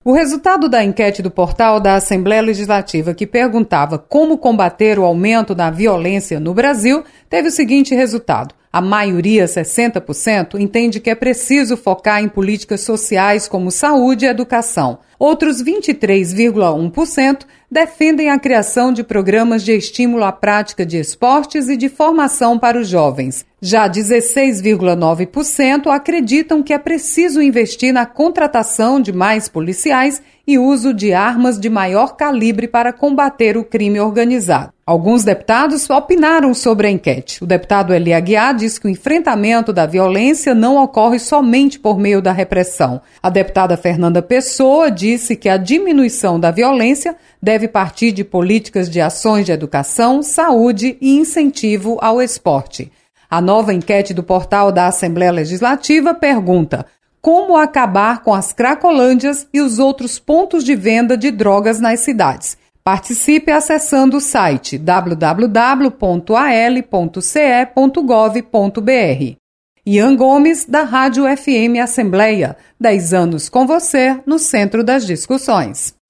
O resultado da enquete do portal da Assembleia Legislativa, que perguntava como combater o aumento da violência no Brasil, teve o seguinte resultado. A maioria, 60%, entende que é preciso focar em políticas sociais como saúde e educação. Outros 23,1% defendem a criação de programas de estímulo à prática de esportes e de formação para os jovens. Já 16,9% acreditam que é preciso investir na contratação de mais policiais e uso de armas de maior calibre para combater o crime organizado. Alguns deputados opinaram sobre a enquete. O deputado Eli Aguiar diz que o enfrentamento da violência não ocorre somente por meio da repressão. A deputada Fernanda Pessoa disse que a diminuição da violência deve partir de políticas de ações de educação, saúde e incentivo ao esporte. A nova enquete do portal da Assembleia Legislativa pergunta: como acabar com as cracolândias e os outros pontos de venda de drogas nas cidades? Participe acessando o site www.al.ce.gov.br. Ian Gomes, da Rádio FM Assembleia. 10 anos com você no centro das discussões.